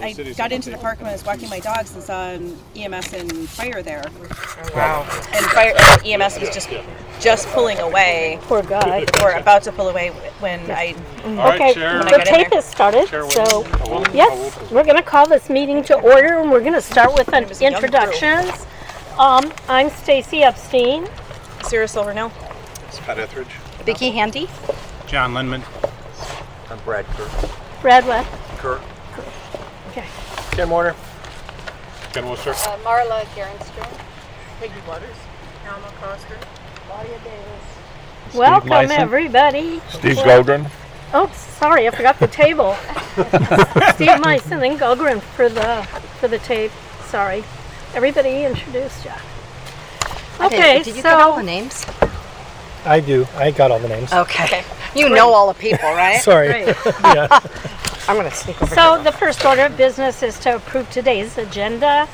I got into the park when I was walking my dogs and saw an EMS and fire there. Wow. And EMS was just pulling away. Poor guy. Or about to pull away when I... Okay, the tape has started, so yes, we're going to call this meeting to order, and we're going to start with an introductions. I'm Stacy Epstein. Sarah Silvernail. Scott Etheridge. Vicki Handy. John Lindman. I'm Brad Kerr. Brad what? Kerr. Okay. Ken Warner. Ken Worcester. Marla Gerenstrom. Peggy Waters. Alma Coster. Claudia Davis. Welcome, Lyson. everybody. Steve Goldrin. Oh, sorry, I forgot the table. Steve Myson and Gogren for the tape. Sorry. Everybody introduced you. Okay, did you get all the names? I do. I got all the names. Okay. You know all the people, right? Sorry. Great. Yeah. I'm going to sneak over So here. the first order of business is to approve today's agenda.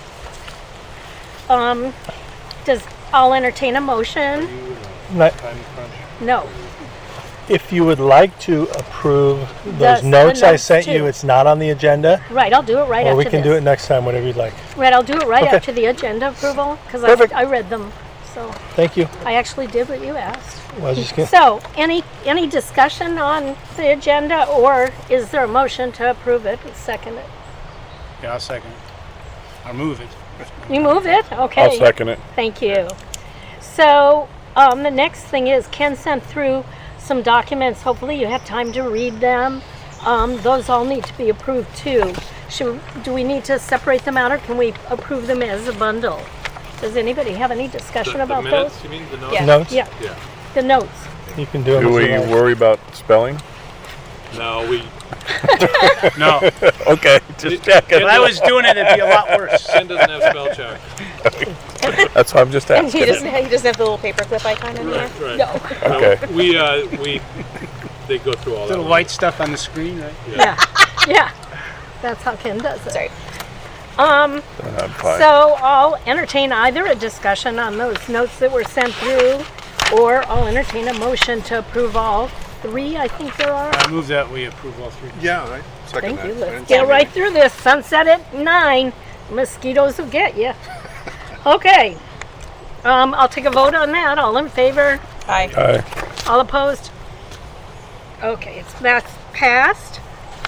I'll entertain a motion. Not- No. If you would like to approve those The notes I notes sent too. you, it's not on the agenda. Right, I'll do it right Or after we can this. do it next time, whatever you'd like. Right, I'll do it right Okay. after the agenda approval because Perfect. I read them. So Thank you. I actually did what you asked. Well, I was just gonna, So any discussion on the agenda, or is there a motion to approve it and second it? Yeah, I'll second it. I'll move it. You move it? Okay. I'll second it. Thank you. So the next thing is Ken sent through some documents. Hopefully you have time to read them. Those all need to be approved too. Do we need to separate them out, or can we approve them as a bundle? Does anybody have any discussion about minutes, those? you mean the notes? Yeah. notes? Yeah. Yeah. The notes. You can do them Do as we you like. worry about spelling? No, we No. Okay, just checking. If I was doing it, it'd be a lot worse. Ken doesn't have spell check. That's why I'm just He asking. doesn't have the little paperclip icon in here. Right. No. Okay. We they go through all that. Little white stuff on the screen, right? Yeah. Yeah. That's how Ken does it. Sorry. I'm fine. So I'll entertain either a discussion on those notes that were sent through, or I'll entertain a motion to approve all three, I think there are. I move that we approve all three. Yeah, I second Thank you. that. Let's get right through this. Sunset at 9. Mosquitoes will get you. Okay. I'll take a vote on that. All in favor? Aye. Aye. All opposed? Okay, that's passed.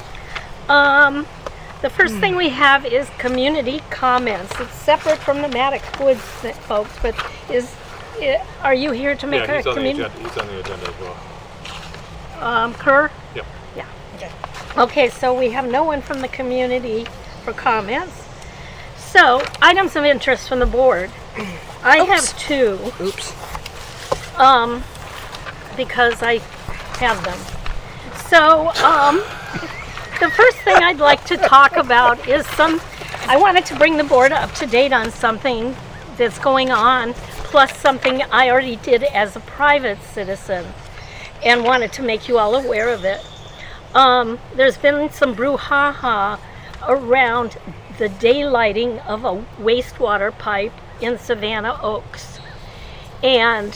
The first thing we have is community comments. It's separate from the Maddox Woods folks, but are you here to make Yeah, a he's on the community? agenda. He's on the agenda as well. Kerr? Yep. Yeah. Okay, so we have no one from the community for comments. So, items of interest from the board. I have two. Oops. Because I have them. So, the first thing I'd like to talk about is I wanted to bring the board up to date on something that's going on, plus something I already did as a private citizen, and wanted to make you all aware of it. There's been some brouhaha around the daylighting of a wastewater pipe in Savannah Oaks. And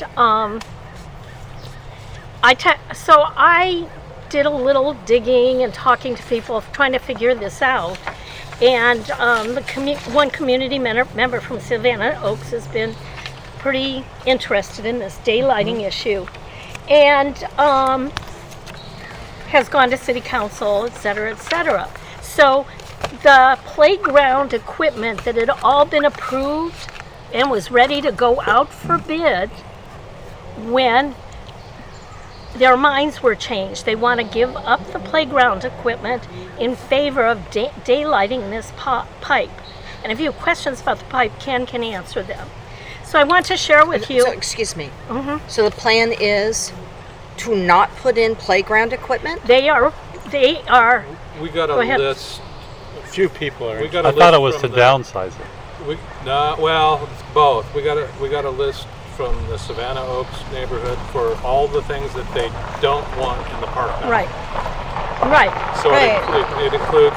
I did a little digging and talking to people, trying to figure this out. And one community member from Savannah Oaks has been pretty interested in this daylighting issue, and has gone to city council, et cetera, et cetera. So the playground equipment that had all been approved and was ready to go out for bid, when their minds were changed. They want to give up the playground equipment in favor of daylighting this pipe. And if you have questions about the pipe, Ken can answer them. So I want to share with you. So, excuse me. So the plan is to not put in playground equipment? They are. We got a Go ahead. list. A few people are. We got a I list thought it was to from the- downsize it. Well, it's both. We got a list from the Savannah Oaks neighborhood for all the things that they don't want in the park now. Right. Right. So Right. it includes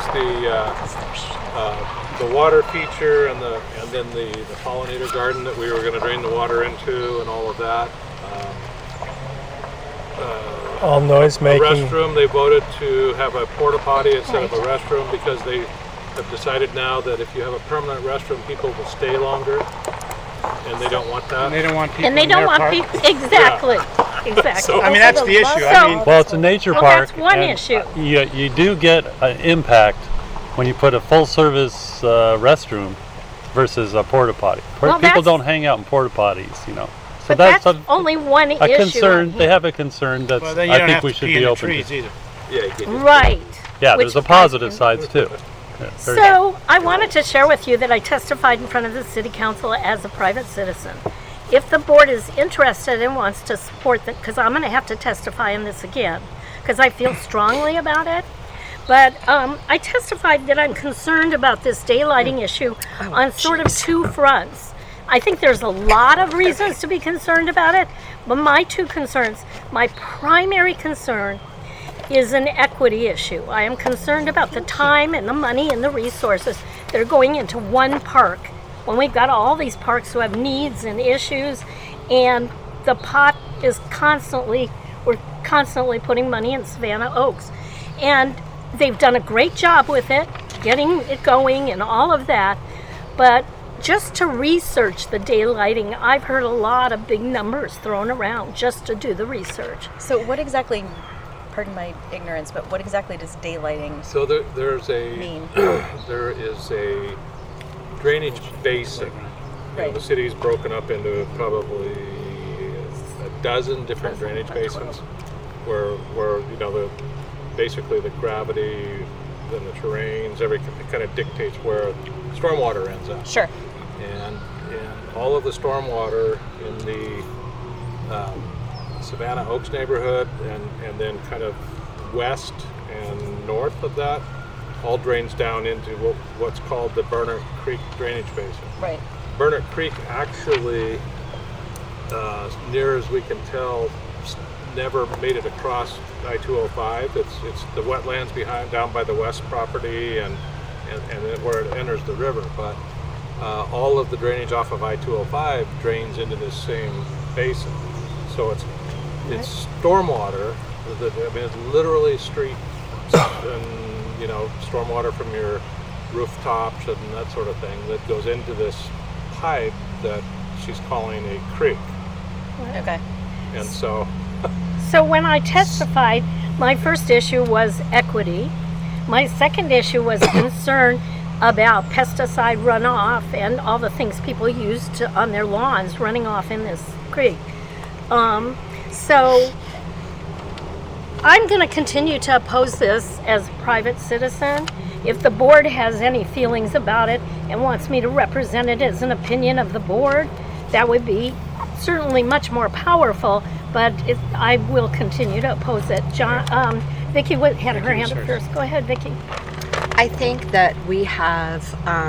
the water feature and then the pollinator garden that we were going to drain the water into and all of that. All noise A making. restroom, they voted to have a porta potty instead of a restroom because they have decided now that if you have a permanent restroom, people will stay longer, and they don't want that. And they don't want people And they in don't their want park. people, exactly, exactly. So- I mean, that's the issue. I mean, Well, it's a nature Well, park. that's one and issue. You do get an impact when you put a full-service restroom versus a porta potty. Well, People that's- don't hang out in porta potties, you know. So But that's that's only one a issue. concern. They have a concern that's well, then you I don't think have we to should pee be in the open trees to. either. Yeah, you get Right. Yeah, which there's a I positive can- sides too. Yeah, very- So I wanted to share with you that I testified in front of the city council as a private citizen. If the board is interested and wants to support that, because I'm going to have to testify in this again, because I feel strongly about it. But I testified that I'm concerned about this daylighting issue on sort of two fronts. I think there's a lot of reasons to be concerned about it, but my two concerns, my primary concern is an equity issue. I am concerned about the time and the money and the resources that are going into one park when we've got all these parks who have needs and issues, and the pot is we're constantly putting money in Savannah Oaks. And they've done a great job with it, getting it going and all of that, but just to research the daylighting, I've heard a lot of big numbers thrown around just to do the research. So what exactly, pardon my ignorance, but what exactly does daylighting So there's a mean? there is a drainage basin. Right. The city's broken up into probably a dozen different drainage basins, where you know basically the gravity and the terrains, everything kind of dictates where stormwater ends up. Sure. And all of the stormwater in the Savannah Oaks neighborhood and then kind of west and north of that all drains down into what's called the Burnett Creek drainage basin. Right. Burnett Creek actually, near as we can tell, never made it across I-205. It's the wetlands down by the west property and then where it enters the river. But all of the drainage off of I-205 drains into this same basin. So it's stormwater. I mean, it's literally street and stormwater from your rooftops and that sort of thing that goes into this pipe that she's calling a creek. Okay. And so So when I testified, my first issue was equity. My second issue was concern about pesticide runoff and all the things people use on their lawns running off in this creek. So I'm going to continue to oppose this as a private citizen. If the board has any feelings about it and wants me to represent it as an opinion of the board, that would be certainly much more powerful, but I will continue to oppose it. Vicki had her hand up first. Go ahead, Vicki. I think that we have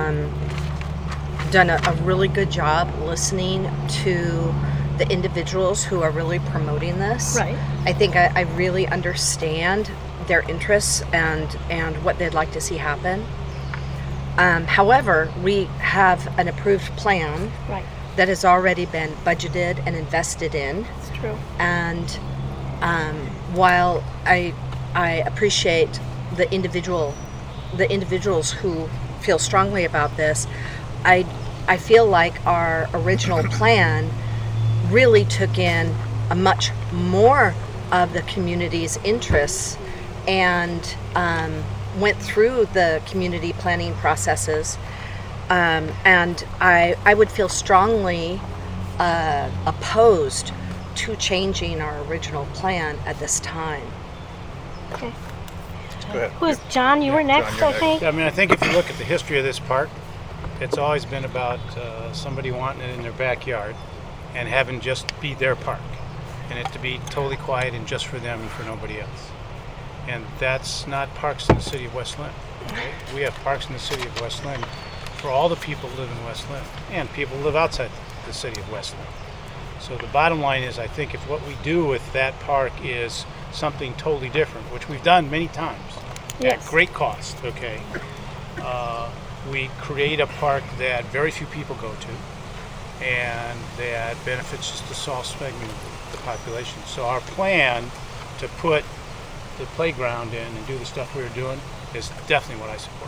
done a really good job listening to the individuals who are really promoting this. Right. I think I really understand their interests and what they'd like to see happen. However, we have an approved plan Right. that has already been budgeted and invested in. It's true. And while I appreciate the individuals who feel strongly about this, I feel like our original plan really took in a much more of the community's interests and went through the community planning processes. And I would feel strongly opposed to changing our original plan at this time. Okay. Go ahead. Who's John? You were next, I think. I mean, I think if you look at the history of this park, it's always been about somebody wanting it in their backyard and having just be their park, and it to be totally quiet and just for them and for nobody else. And that's not parks in the city of West Lynn. Right? We have parks in the city of West Lynn for all the people who live in West Lynn and people who live outside the city of West Lynn. So the bottom line is, I think if what we do with that park is something totally different, which we've done many times Yes. at great cost, okay, we create a park that very few people go to and that benefits just a small segment of the population. So our plan to put the playground in and do the stuff we were doing is definitely what I support.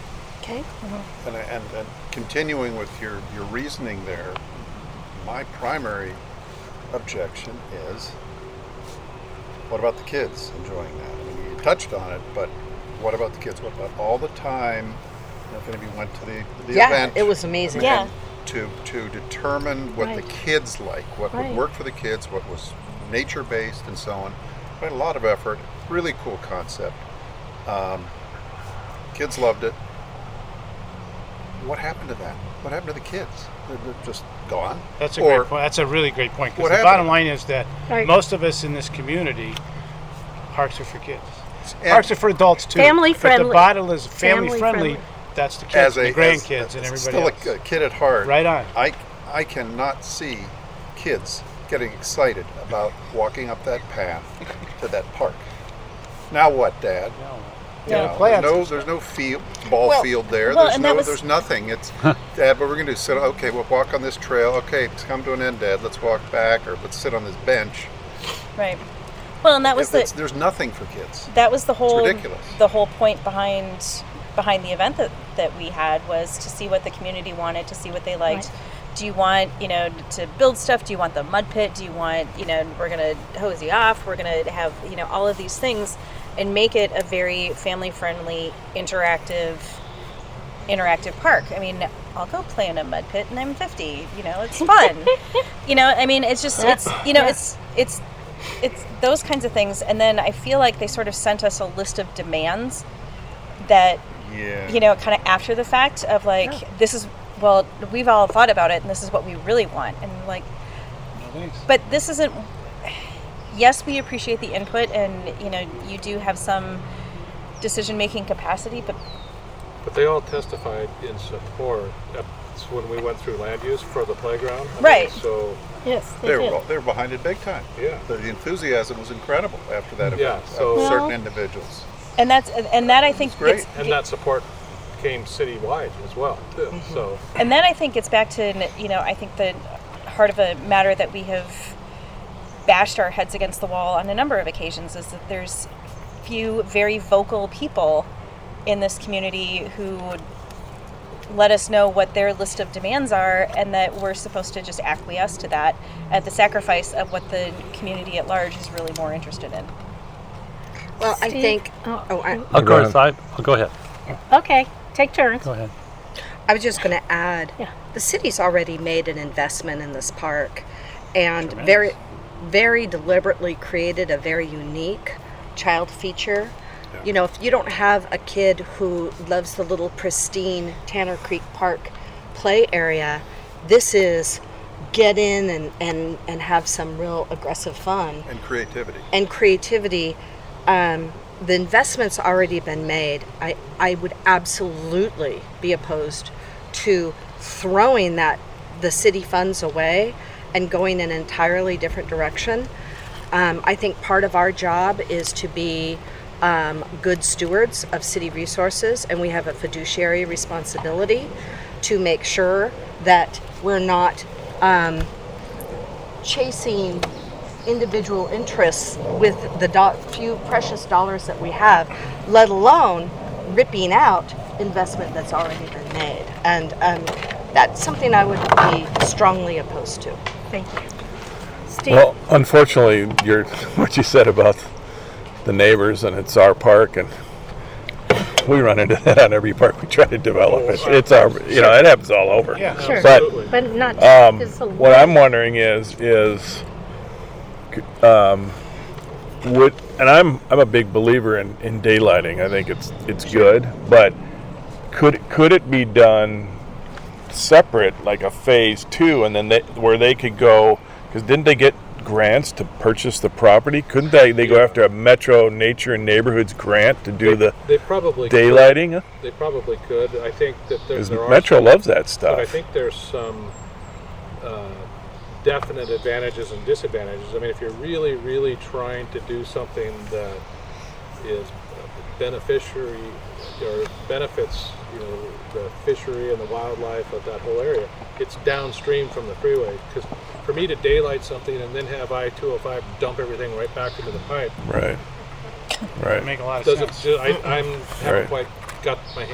Okay. And continuing with your reasoning there, my primary objection is, what about the kids enjoying that? I mean, you touched on it, but what about the kids? What about all the time? If anybody went to the event, it was amazing. Yeah. To determine what the kids like, what would work for the kids, what was nature-based, and so on. Quite a lot of effort. Really cool concept. Kids loved it. What happened to that? What happened to the kids? They're just gone? That's a great point. That's a really great point. What Because the happened? bottom line is that Right. most of us in this community, parks are for kids. And Parks are for adults too. Family But friendly. the bottle is family Family friendly. friendly. That's the kids, the grandkids, as and everybody still else. a kid at heart. Right on. I cannot see kids getting excited about walking up that path to that park. Now what, Dad? You Yeah, know, plants. there's no ball field there. well, There's and that was- there's nothing. It's Dad, what we're gonna do? Sit. Okay, we'll walk on this trail. Okay, it's come to an end, Dad. Let's walk back, or let's sit on this bench. Right. Well, and that was There's nothing for kids. that was the whole ridiculous. the whole point behind the event that we had was to see what the community wanted, to see what they liked. Right. Do you want, to build stuff? Do you want the mud pit? Do you want, we're going to hose you off? We're going to have, all of these things and make it a very family friendly, interactive park. I mean, I'll go play in a mud pit and I'm 50, it's fun. It's just, it's those kinds of things. And then I feel like they sort of sent us a list of demands that, kind of after the fact of this is, well, we've all thought about it and this is what we really want. And but this isn't, yes, we appreciate the input and, you do have some decision-making capacity, but they all testified in support. That's when we went through land use for the playground. Right. So Yes, They were behind it big time. Yeah. The enthusiasm was incredible after that event. Yeah, so- of certain Well- individuals. and that I think great. gets, and that support came citywide as well too. So and then I think it's back to, I think the heart of a matter that we have bashed our heads against the wall on a number of occasions is that there's few very vocal people in this community who would let us know what their list of demands are, and that we're supposed to just acquiesce to that at the sacrifice of what the community at large is really more interested in. Well, I Steve? think. Of course, I'll go ahead. Okay, take turns. Go ahead. I was just going to add, Yeah. the city's already made an investment in this park, and Tremendous. very, very deliberately created a very unique child feature. If you don't have a kid who loves the little pristine Tanner Creek Park play area, this is get in and have some real aggressive fun And creativity. and creativity. The investment's already been made. I would absolutely be opposed to throwing the city funds away and going in an entirely different direction. I think part of our job is to be good stewards of city resources, and we have a fiduciary responsibility to make sure that we're not chasing individual interests with the few precious dollars that we have, let alone ripping out investment that's already been made. And that's something I would be strongly opposed to. Thank you. Steve? Well, unfortunately, what you said about the neighbors and it's our park, and we run into that on every park we try to develop. It's our, it happens all over. Yeah. Sure. But But not just a what I'm wondering is would, and I'm a big believer in daylighting. I think it's good, but could it be done separate, like a phase 2, and then where they could go? Because didn't they get grants to purchase the property? Couldn't they go after a Metro Nature and Neighborhoods grant to do the they probably daylighting? They probably could. I think that there are Metro some, loves that but I stuff. think there's some definite advantages and disadvantages. I mean, if you're really, really trying to do something that is beneficiary or benefits, the fishery and the wildlife of that whole area, it's downstream from the freeway. Because for me to daylight something and then have I-205 dump everything right back into the pipe, Right. That make a lot of doesn't. sense. I haven't Right. quite got my hand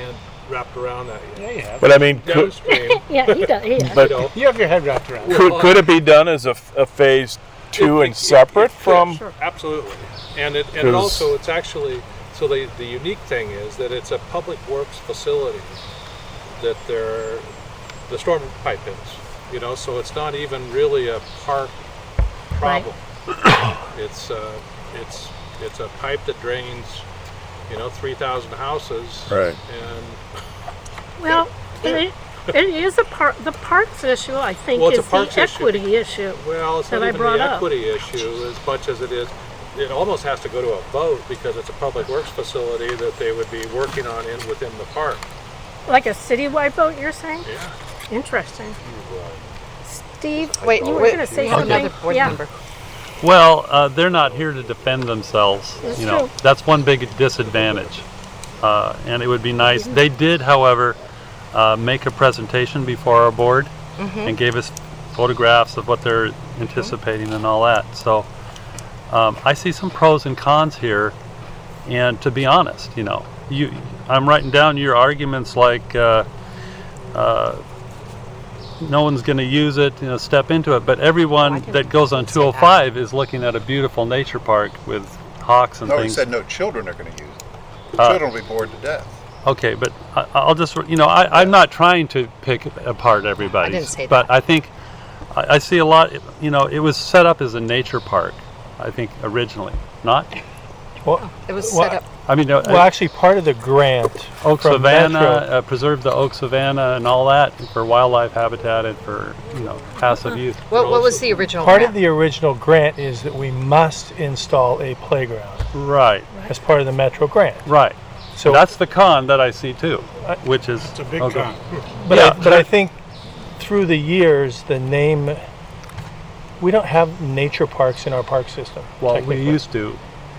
wrapped around that Yeah, yet. you have. But I mean, could, Downstream, Yeah, he does. He does. but you know, You have your head wrapped around it. could it be done as a phase 2 and separate from? Absolutely, and it 'Cause- also it's actually so the unique thing is that it's a public works facility that the storm pipe is, you know, so it's not even really a park problem. It's a pipe that drains, you know, 3,000 houses, Right. and Well, it is the parks issue, I think, Well, it's a is parks the issue. equity issue. well, it's that not I even brought the up. equity issue as much as it is. It almost has to go to a vote because it's a public works facility that they would be working on within the park. Like a citywide vote, you're saying? Yeah. Interesting. Steve, Wait, you were wait, going to say we have something? another board Yeah. member. Well, they're not here to defend themselves. That's you know, true. that's one big disadvantage. And it would be nice. They did, however, make a presentation before our board and gave us photographs of what they're anticipating and all that. So I see some pros and cons here. And to be honest, you know, I'm writing down your arguments like no one's going to use it, you know, step into it. But everyone that goes on 205 is looking at a beautiful nature park with hawks and No, he things. said no children are going to use it. The children will be bored to death. Okay, but I'll just, you know, I'm not trying to pick apart everybody. I didn't say But that. I think I see a lot, you know, it was set up as a nature park, I think, originally. Not? Well, It was Well, set up. I mean, well, actually, part of the grant Oak from Savannah, Metro, preserve the Oak Savannah and all that for wildlife habitat and for, you know, passive use. What was the original? part grant? of the original grant is that we must install a playground Right, as part of the Metro grant. right. So, That's the con that I see too, which is It's a big okay. con. but yeah. but I think through the years, the name, we don't have nature parks in our park system. Well, we technically. used to.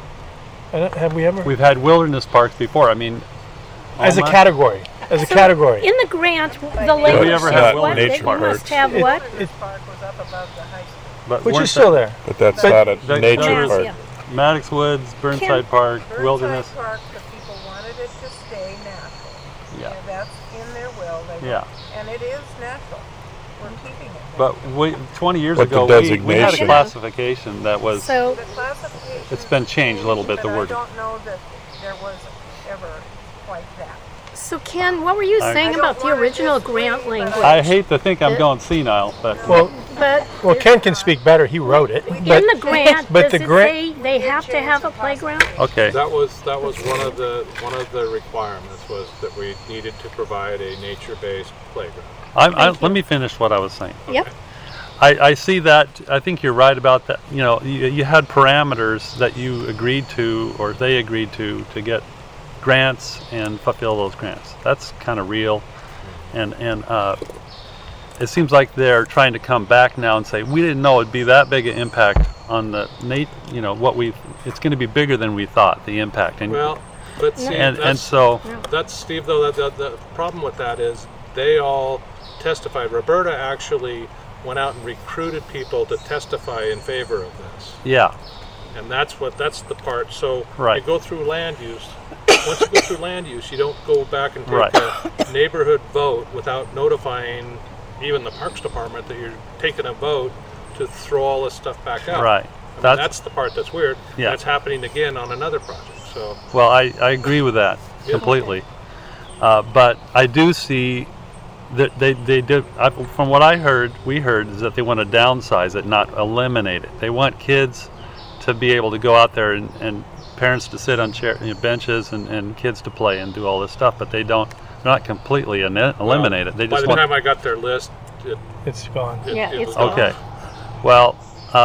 Have we ever? We've had wilderness parks before. I mean, as a Alma? category. As a So, category. In the grant, the we language ever says have what? That nature you parks? must have It- what? This park was up above the high school. but Which weren't is still there- there. But that's But- not a That- nature there's- park. Yeah. Maddox Woods, Burnside Park, Wilderness. Burnside Park, the people wanted it to stay natural. Yeah. And that's in their will. They Yeah. And it is natural. We're keeping it. But 20 years But the ago, we had a designation- classification that was. So, The classification. It's been changed a little bit, the but wording. I don't know that there was ever quite that. so Ken, what were you I- saying I about don't the wanna original disagree, grant but language? I hate to think I'm going senile, but Well, But Ken can speak better. He wrote it. in But the grant, but does the it grant- say they have to have a playground? okay. That was one of the requirements was that we needed to provide a nature-based playground. Let me finish what I was saying. Yep. I see that. I think you're right about that. You know, you had parameters that you agreed to, or they agreed to get grants and fulfill those grants. That's kind of real, and it seems like they're trying to come back now and say we didn't know it'd be that big an impact on the you know what we. It's going to be bigger than we thought. The impact and Well, but see, and so that's Steve. Though the problem with that is they all testified. Roberta actually went out and recruited people to testify in favor of this, yeah. and that's the part. So Right. you go through land use. Once you go through land use, you don't go back and take Right. a neighborhood vote without notifying even the Parks Department that you're taking a vote to throw all this stuff back out. Right. I mean, that's the part that's weird. Yeah. That's happening again on another project. So Well, I agree with that Yeah. completely. But I do see that they did, from what we heard, is that they want to downsize it, not eliminate it. They want kids to be able to go out there and parents to sit on benches and kids to play and do all this stuff, but they're not completely eliminate it. They by just the want. time I got their list, it's gone. Yeah, it it's was gone. Okay. Well,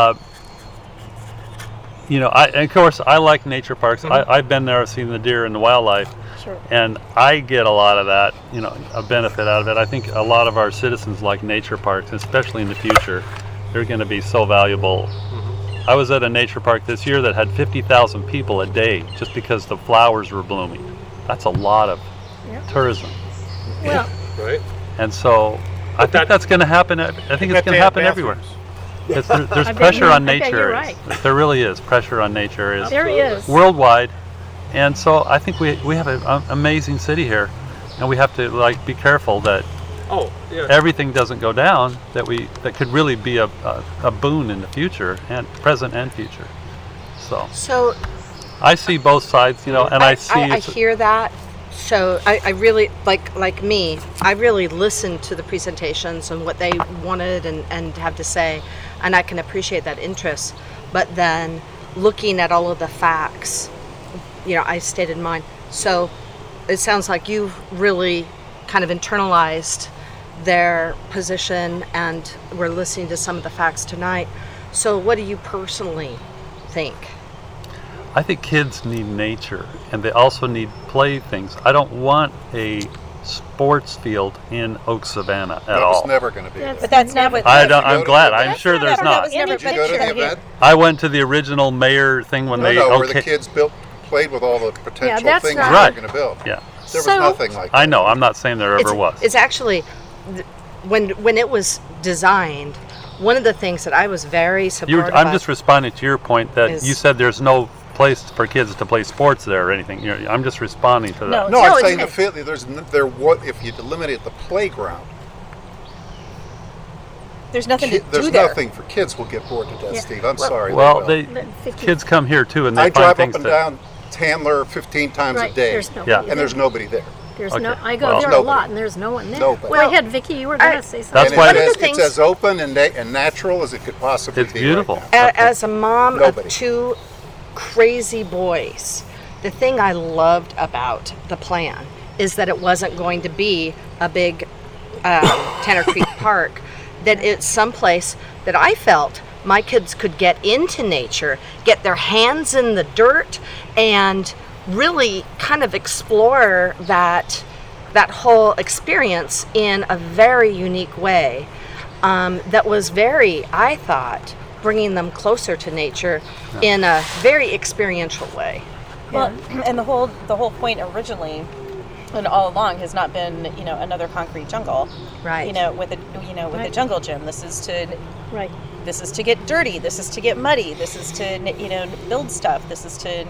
you know, of course, I like nature parks. I've been there, I've seen the deer and the wildlife, Sure. and I get a lot of that, you know, a benefit out of it. I think a lot of our citizens like nature parks, especially in the future. They're going to be so valuable. I was at a nature park this year that had 50,000 people a day just because the flowers were blooming. That's a lot of tourism. Well, right. And so I think that's going to happen. I think it's going to happen everywhere. There's bet pressure you- on I bet nature. you're right. There really is pressure on nature. Is there is. worldwide, and so I think we have an amazing city here, and we have to like be careful that Oh, yeah. everything doesn't go down. That could really be a boon in the future, and present and future. So I see both sides, and I see. I hear that. So I really like me. I really listened to the presentations and what they wanted and have to say, and I can appreciate that interest. But then looking at all of the facts, I stated mine. So it sounds like you've really kind of internalized their position, and we're listening to some of the facts tonight. So what do you personally think? I think kids need nature, and they also need play things. I don't want a sports field in Oak Savannah at That all. was never going to be That's- there. But that's not what. I'm glad. I'm That's sure not there's ever- not. That was never Did you go to the pictured. event? I went to the original mayor thing when they where the okay. kids played with all the potential that's things not- they were Right. going to build. Yeah, There was So- nothing like that. I know. I'm not saying there ever was. It's actually when it was designed. One of the things that I was very supportive I'm of. just responding to your point that Is- you said there's no place for kids to play sports there or anything. I'm just responding to that. No. No, No, I'm it's saying okay. the field. What if you eliminate the playground? There's nothing to There's do there. nothing for kids. Will get bored to death, Yeah. Steve. I'm sorry. Well, they they will. kids come here too, and they I find drive up things and to. down Handler 15 times Right, a day, there's nobody Yeah. there. and there's nobody there. There's Okay, no. I go well- there a Nobody. lot, and there's no one there. Nobody. Go ahead, Vicky. You were going to say something. That's and why- One of the it's things- as open and natural as it could possibly It's be. beautiful. Right now. As a mom Nobody. of two crazy boys, the thing I loved about the plan is that it wasn't going to be a big Tanner Creek Park, that it's someplace that I felt my kids could get into nature, get their hands in the dirt, and really kind of explore that whole experience in a very unique way. That was very, I thought, bringing them closer to nature in a very experiential way. Well, and the whole point originally, and all along, has not been another concrete jungle. Right. With the jungle gym, this is to Right. this is to get dirty. This is to get muddy. This is to build stuff. This is to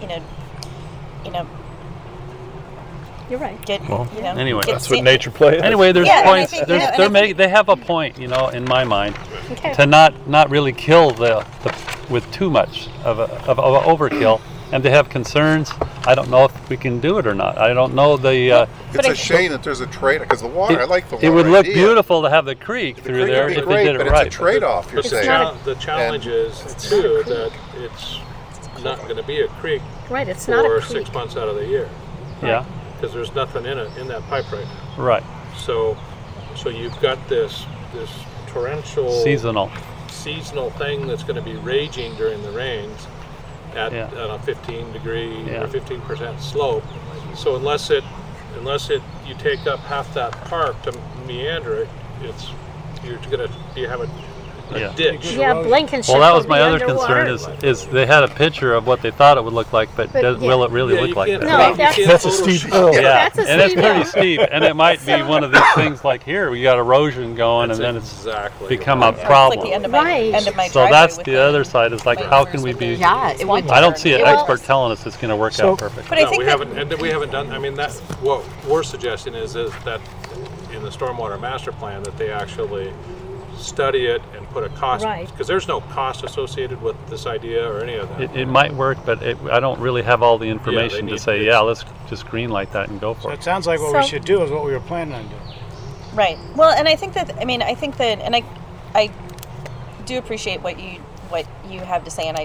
You're right. get anyway, get That's what sa- nature play is. Anyway, there's Yeah, and I points. think- There's, and I they're think- they have a point, in my mind, Okay. to not really kill the with too much of a overkill, and they have concerns. I don't know if we can do it or not. I don't know the. It's a shame that there's a trade because the water. I like the water. It would look idea. beautiful to have the creek The through creek there would be if great, they did but it right. it's a trade-off. You're But saying. the challenge is too that it's not going to be a creek Right. It's not for a creek. 6 months out of the year Yeah, because there's nothing in that pipe right now. right. So you've got this torrential Seasonal. thing that's going to be raging during the rains at Yeah. on a 15-degree Yeah. or 15% slope. So unless you take up half that park to meander it, you're going to have a Yeah. ditch. Yeah, Blankenship. Well, that was will my be other underwater. concern is they had a picture of what they thought it would look like, but But, will it really Yeah, look you like can't- that? No, you that's- can't That's a steep Photoshop. hill. Yeah, That's a and it's steep pretty hill. steep, and it might be one of these things like here we got erosion going, That's and then it's exactly become right. a It's like problem. the end of my Right. So driveway that's with the other side is like, my how neighbors can we with be? the Yeah, it would- swamp I don't see an water. expert telling us it's going to work So- out perfect. But I No, think we that- haven't done. I mean, that's what we're suggesting is that in the stormwater master plan that they actually study it and put a cost, Right. because there's no cost associated with this idea or any of that. It might work, but I don't really have all the information to need- say, it's- yeah, let's just green light that and go So for it it. sounds like what we So- should do is what we were planning on doing. Right. Well, and I think that and I do appreciate what you have to say, and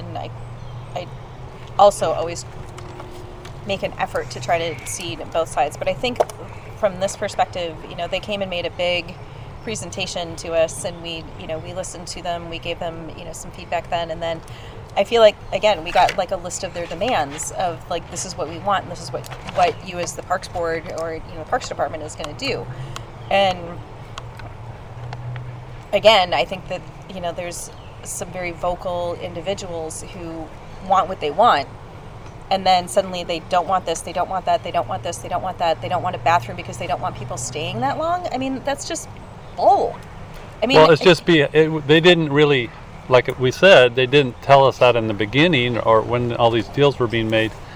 I also always make an effort to try to see both sides. But I think from this perspective, they came and made a big presentation to us, and we listened to them. We gave them some feedback then, and then I feel like again we got like a list of their demands of like this is what we want, and this is what you as the Parks Board or Parks Department is going to do, and again I think that there's some very vocal individuals who want what they want, and then suddenly they don't want this, they don't want that, they don't want this, they don't want that, they don't want a bathroom because they don't want people staying that long. I mean, that's just bull. I mean, Well, it's just they didn't really, like we said, they didn't tell us that in the beginning or when all these deals were being made.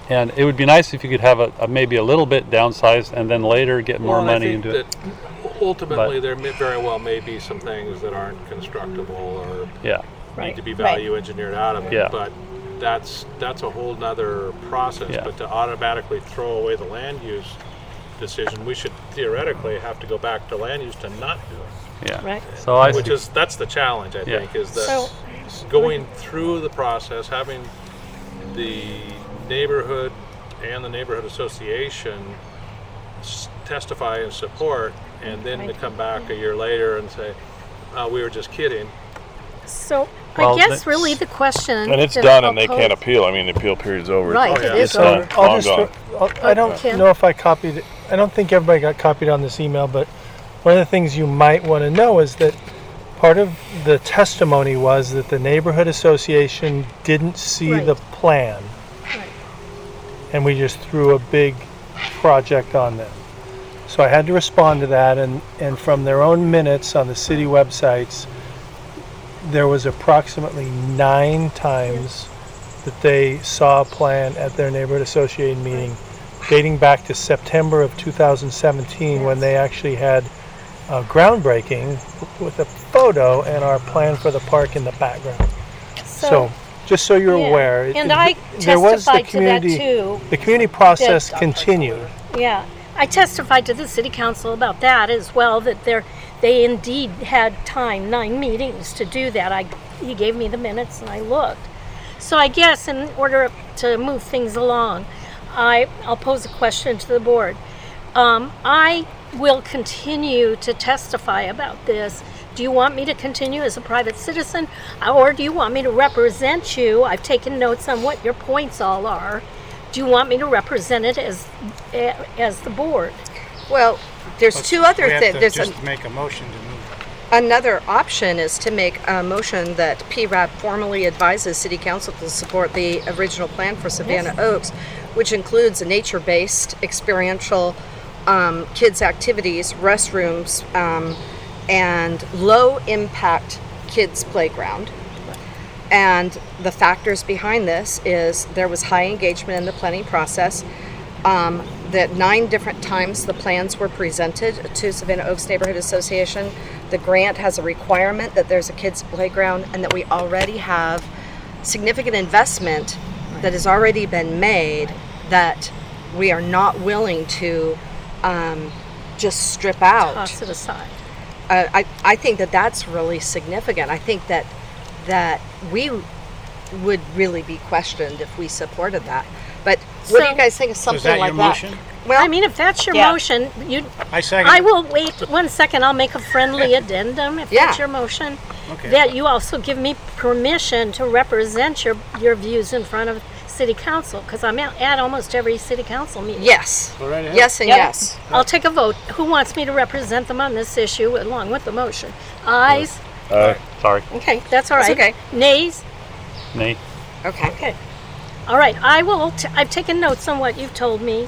And it would be nice if you could have a maybe a little bit downsized and then later get more Well, and I money think into it. that ultimately, there very well may be some things that aren't constructible or Yeah. need to be value engineered out of it. Yeah. But that's a whole nother process. Yeah. But to automatically throw away the land use decision, we should theoretically have to go back to land use to not do it. Yeah. Right. So I That's the challenge, I Yeah. think, is that So- going through the process, having the neighborhood and the neighborhood association testify in support, and then to come back a year later and say, we were just kidding. So Well, I guess really the question. And it's that done, I'll and they pose- can't appeal. I mean, the appeal period's over. Right, Oh, yeah. it is It's done. over. I'll Long just, gone. I don't Kim? know if I copied it. I don't think everybody got copied on this email, but one of the things you might want to know is that part of the testimony was that the neighborhood association didn't see Right. the plan. Right. And we just threw a big project on them. So I had to respond to that, and from their own minutes on the city websites, there was approximately 9 times that they saw a plan at their neighborhood association meeting, dating back to September of 2017, when they actually had groundbreaking with a photo and our plan for the park in the background. So just so you're Yeah. aware, And I there was the testified to that community. too. The community process continued. Yeah, I testified to the city council about that as well, that they indeed had time, 9 meetings to do that. He gave me the minutes and I looked. So I guess in order to move things along, I'll pose a question to the board. I will continue to testify about this. Do you want me to continue as a private citizen, or do you want me to represent you? I've taken notes on what your points all are. Do you want me to represent it as the board? Well, there's two other We have things. to There's just make a motion to move. another option is to make a motion that PRAB formally advises City Council to support the original plan for Savannah Oaks, which includes a nature-based, experiential kids' activities, restrooms, and low-impact kids' playground. And the factors behind this is there was high engagement in the planning process. That 9 different times the plans were presented to Savannah Oaks Neighborhood Association. The grant has a requirement that there's a kids' playground, and that we already have significant investment that has already been made that we are not willing to just strip out. Toss it aside. I think that that's really significant. I think that we would really be questioned if we supported that. But what do So- you guys think of something Was that like your that? motion? Well, I mean, if that's your Yeah. motion, I second. I will wait 1 second. I'll make a friendly addendum if Yeah. that's your motion. Okay. That you also give me permission to represent your views in front of City Council, because I'm at almost every City Council meeting. yes, Go right ahead. yes, and Yep. yes. I'll take a vote. Who wants me to represent them on this issue along with the motion? Ayes? Sorry. Okay, that's all That's right. okay. Nays? Nay. Okay. Okay. All right. I've taken notes on what you've told me.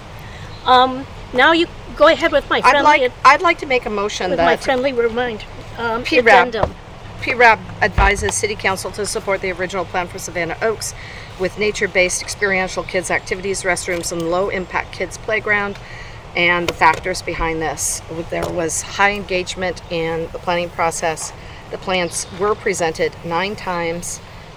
Now you go ahead with my friendly I'd like to make a motion with my that friendly reminder PRAB. addendum. PRAB advises City Council to support the original plan for Savannah Oaks with nature-based experiential kids activities, restrooms, and low-impact kids playground. And the factors behind this, there was high engagement in the planning process. The plans were presented 9 times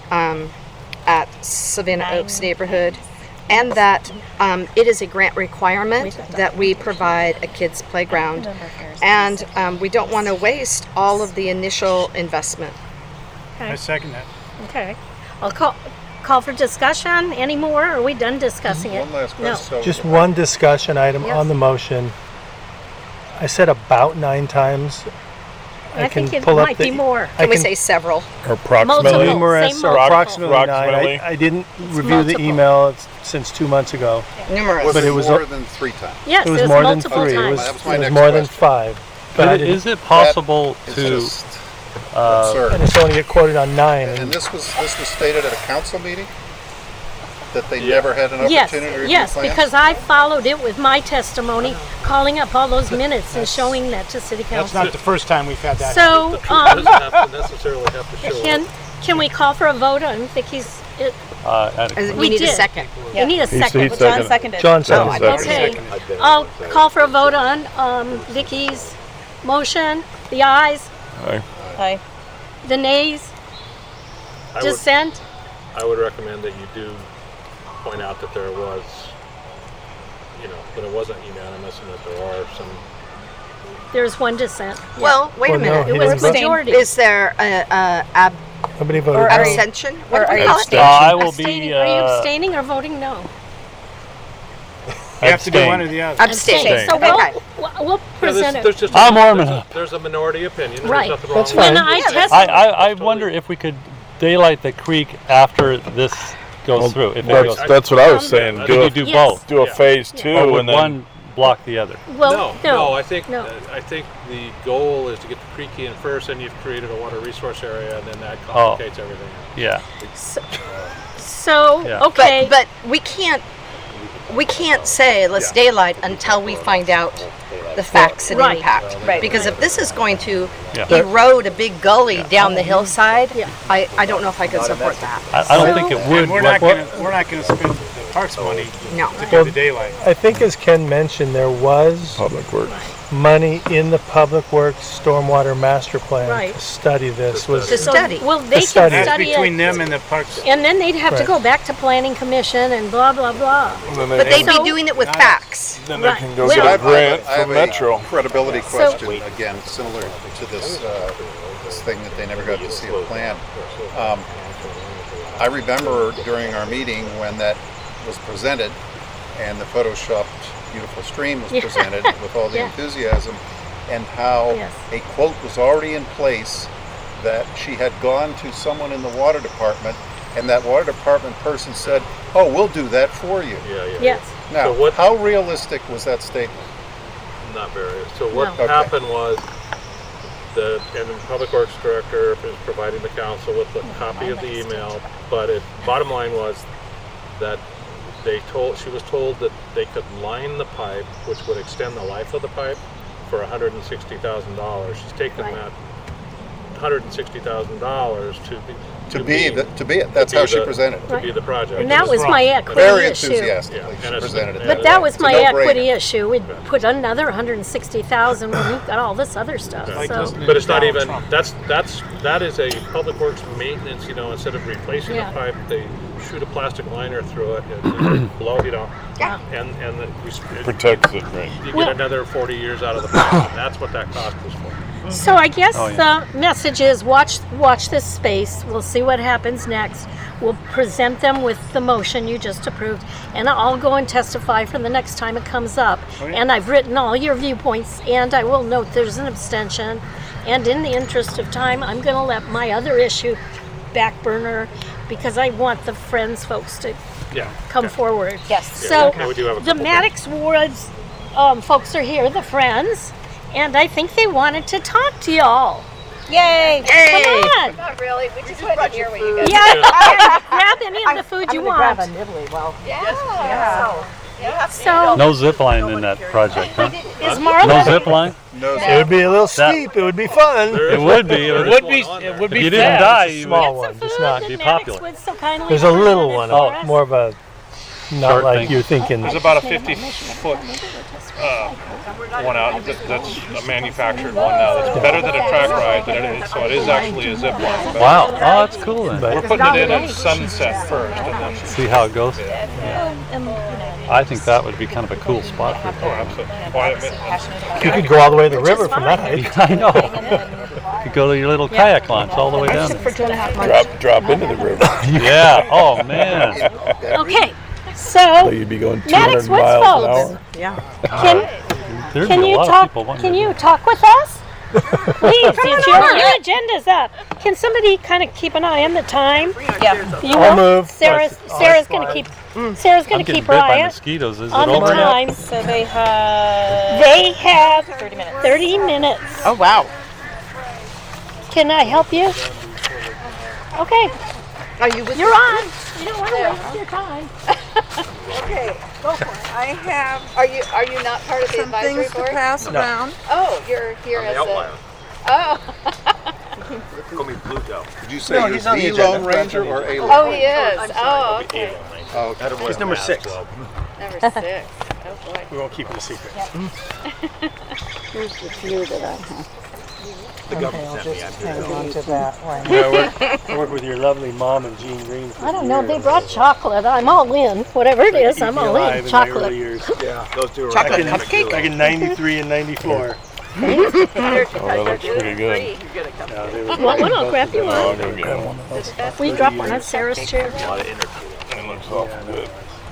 at Savannah Oaks neighborhood, and that it is a grant requirement that we provide a kids playground, and we don't want to waste all of the initial investment. I second that. Okay. I'll call for discussion. Any more? Or are we done discussing it? One last No. question. So Just one discussion item Yes. on the motion. I said about 9 times. I can think it pull up might the- be more. Can we say several? Or approximately. Multiple. Numerous, Say or multiple. approximately 9. Approximately. I didn't review the multiple. email since 2 months ago. Numerous. was but it it was more a- than 3 times? Yes, It was there's more than multiple 3. It times. was, That was my it was next more than question. 5. But I didn't, Is it possible It's to? just and absurd. it's only get quoted on 9. And And this was stated at a council meeting that they never had an opportunity Yes, to review yes, plans? because I followed it with my testimony, calling up all those minutes and showing that to City That's Council. not the first time we've had that. So, Doesn't have to necessarily have to show. can we call for a vote on Vicky's We need a did. second. We need a second. he John seconded. John Oh, I seconded. Okay, I'll call for a vote on Vicky's motion. The ayes, Aye. the nays, I would, dissent. I would recommend that you do point out that there was, that it wasn't unanimous and that there are some. There's one dissent. Well, wait a Well, no, minute. he It was didn't vote. majority. Is there a Nobody voted. Or no. are you- abstention? What or do we are you call it? I will be. Abstaining. Are you abstaining or voting no? You have to do abstain. one or the other. Abstain. So Okay. we'll present there's it. just I'm warming there's a- up. There's a minority opinion. Right. There's nothing That's wrong with fine. When I Yeah, test, I wonder if we could daylight the creek after this goes through. If it goes, That's what I was saying. I Do think a, you do Yes. both. do a Yeah. phase Or two would and then one block the other? well, No, I think no. I think the goal is to get the creek in first, and you've created a water resource area, and then that Oh. complicates everything. Yeah. So Yeah. okay, But we can't say let's daylight until we find out the facts and Right. impact. Right. Because if this is going to Yeah. erode a big gully down the hillside, Yeah. I don't know if I can support that. I don't think it would. And we're not going to spend the parks money No. to do the daylight. I think as Ken mentioned, there was public works. money in the Public Works Stormwater Master Plan Right. to study this. Was To study. well, they can study it. That's study between it, them and the parks. and then they'd have to Right. go back to Planning Commission and blah blah blah. But they'd be So- doing it with facts. Then Right. they can go Well- get I a have grant I have from Metro. credibility So- question, again, similar to this thing that they never got to see a plan. I remember during our meeting when that was presented and the photoshopped beautiful stream was Yeah. presented with all the Yeah. enthusiasm, and how Yes. a quote was already in place that she had gone to someone in the water department, and that water department person said, "Oh, we'll do that for you." Yeah. Yes. Now, So what- how realistic was that statement? Not very. So what No. Okay. happened was the Public Works Director is providing the council with a copy of the email, but bottom line was that she was told that they could line the pipe, which would extend the life of the pipe, for $160,000. She's taken Right. that $160,000 To be it. That's to how be she the- presented it. to be the project. And that was my equity Very issue. enthusiastically, Yeah, she and it's- presented it. But that was It's a my no-brainer. equity issue. We'd put another 160,000 when we've got all this other stuff. Right. So But it's not Donald even, Trump. that is a public works maintenance, instead of replacing Yeah. the pipe, they shoot a plastic liner through it and blow, Yeah. and Protects it, right? you Well- get another 40 years out of the pipe, and that's what that cost was for. So I guess Oh, yeah. the message is watch this space. We'll see what happens next. We'll present them with the motion you just approved, and I'll go and testify for the next time it comes up. And I've written all your viewpoints, and I will note there's an abstention. And in the interest of time, I'm going to let my other issue back burner because I want the Friends folks to Yeah. come forward. Yes. So Yeah, we do have a the couple Maddox Woods folks are here, the Friends, and I think they wanted to talk to y'all. Yay! Come on. Not really. We just wanted to hear what you guys. Yeah, grab any of the food you want. nibbly. Well, So, No zip line in that project, huh? is No Marla? zip line? No, It would be a little steep. It would be fun. It would be. There It is would one be. on It there. would If be. you If you didn't die, you small would one, just not. be Maddox popular. Woods so kindly There's a little presented one, for us. more of a, not Short like thing. you're thinking. There's about a 50-foot one out that's a manufactured one now that's better than a track ride, but it is, so it is actually a zip line. But Wow. Oh, that's cool then. we're putting it in at sunset first, and then See how it goes. I think that would be kind of a cool spot for it. absolutely. Well, I admit, You could go all the way to the river from that height. I know. You could go to your little kayak launch all the way down. for 2.5 months. Drop into the river. Yeah. Oh man. Okay, So so you'd be going Maddox 200 Woods miles an folks. hour. Yeah. There'd Can be a you lot talk? of people wanting Can to you talk with us? Please, your agenda's up. Can somebody kind of keep an eye on the time? Yeah. You I'll will? move. Sarah's gonna keep. Sarah's I'm gonna getting keep her bit by eye mosquitoes. Is it on the over yet? time. So they have They have 30 minutes. 30 minutes. Oh, wow. Can I help you? Okay, Are you with you're on. You don't want to waste your time. Okay, go for it. I have Are you not part of the some advisory things to board? pass around. Oh, you're here as a. Oh. Call me Pluto. Did you say No, you're he's on the the agenda. Lone Ranger or a Lone Oh, Ranger? he is. Oh, okay. Oh, okay. He's number 6. Number 6. Oh, boy. We won't keep it a secret. Here's the few that I have. The government sent me. I'm here. Hang on to that one. I work with your lovely mom and Jean Green. I don't know. They brought chocolate. I'm all in. Whatever it is, I'm all in. Chocolate. Yeah, those two are Chocolate right. cupcake? Back in 93 and 94. Oh, that looks pretty good. You want one? I'll grab you Oh, one. I'm gonna get one. Will you drop one on Sarah's chair? A lot of energy. It looks awful good.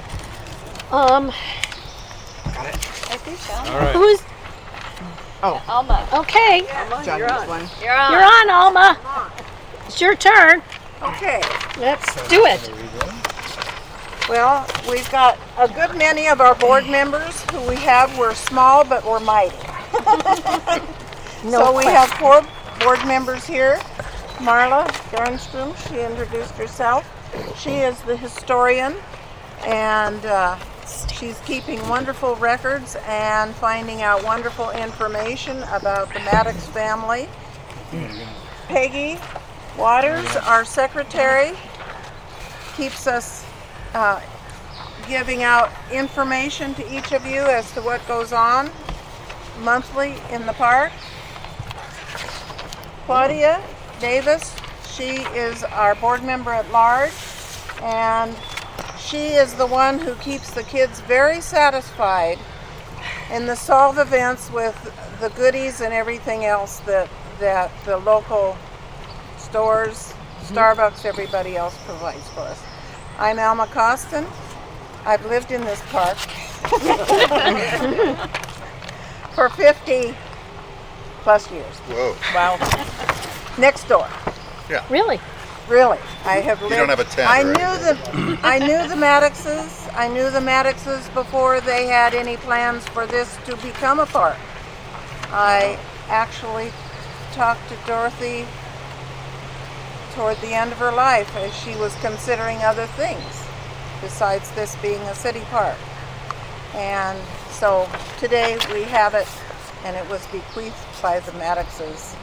I think so. All right. Who's Alma. okay? John has one. You're on. You're on, Alma. It's your turn. Okay. Let's do it. Well, we've got a good many of our board members who we have were small but were mighty. So we have 4 board members here. Marla Garnstrom, she introduced herself. She is the historian, and she's keeping wonderful records and finding out wonderful information about the Maddox family. Peggy Waters, our secretary, keeps us giving out information to each of you as to what goes on monthly in the park. Claudia Davis, she is our board member at large, and she is the one who keeps the kids very satisfied in the solve events with the goodies and everything else that the local stores, Starbucks, everybody else provides for us. I'm Alma Costin. I've lived in this park for 50 plus years. Whoa. Wow. Next door. Really? Really, I have lived. You don't have a tent. I or knew I knew the Maddoxes. I knew the Maddoxes before they had any plans for this to become a park. I actually talked to Dorothy toward the end of her life as she was considering other things besides this being a city park. And so today we have it, and it was bequeathed by the Maddoxes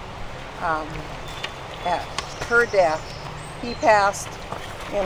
at her death. He passed in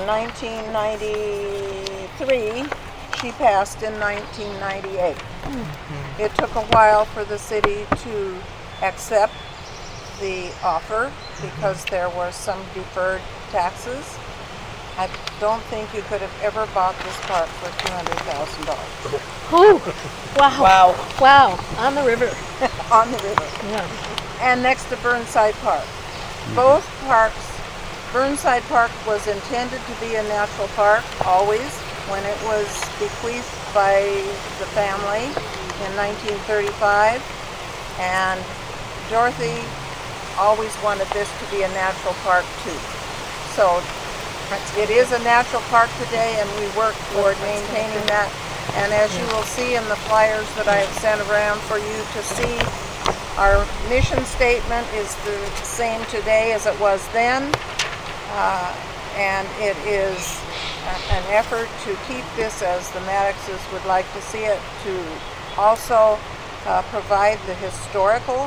1993. She passed in 1998. It took a while for the city to accept the offer because there were some deferred taxes. I don't think you could have ever bought this park for $200,000. Oh, wow. Wow. Wow. On the river. On the river. Yeah. And next to Burnside Park. Both parks, Burnside Park was intended to be a natural park always when it was bequeathed by the family in 1935, and Dorothy always wanted this to be a natural park too. So it is a natural park today, and we work toward maintaining that. And as you will see in the flyers that I have sent around for you to see, our mission statement is the same today as it was then, and it is an effort to keep this as the Maddoxes would like to see it, to also provide the historical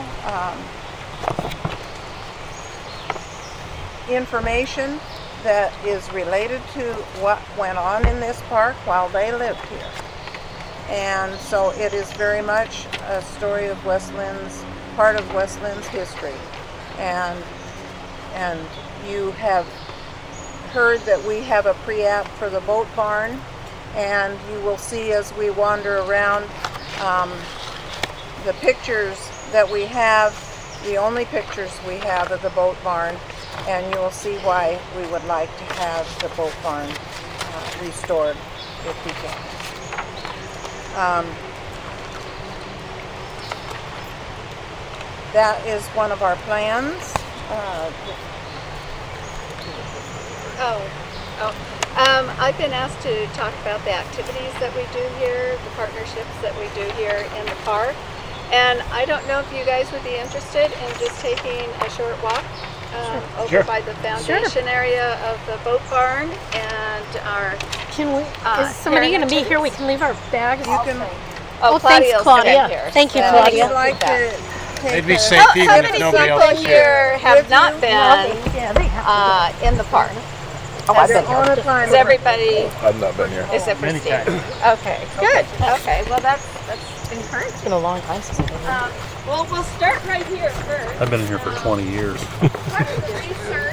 information that is related to what went on in this park while they lived here. And so it is very much a story of West Lynn's, part of West Lynn's history. And you have heard that we have a pre-app for the boat barn, and you will see as we wander around the pictures that we have, the only pictures we have of the boat barn, and you will see why we would like to have the boat barn restored if we can. That is one of our plans. I've been asked to talk about the activities that we do here, the partnerships that we do here in the park. And I don't know if you guys would be interested in just taking a short walk over by the foundation area of the boat barn and our... Can we, is somebody going to be here? We can leave our bags. You can. Oh, thanks, Claudia's Claudia. here. Thank you, If Claudia. you'd like to They'd be a- St. Pete How if many nobody people else is here. here have not been Yeah, they have. in the park? Oh, I've been on here. a time. Is everybody, I've not been here. except for Many Steve? times. Okay, good. Okay, well that's encouraging. It's been a long time since I've been here. Well, we'll start right here first. I've been here for 20 years. Part of the research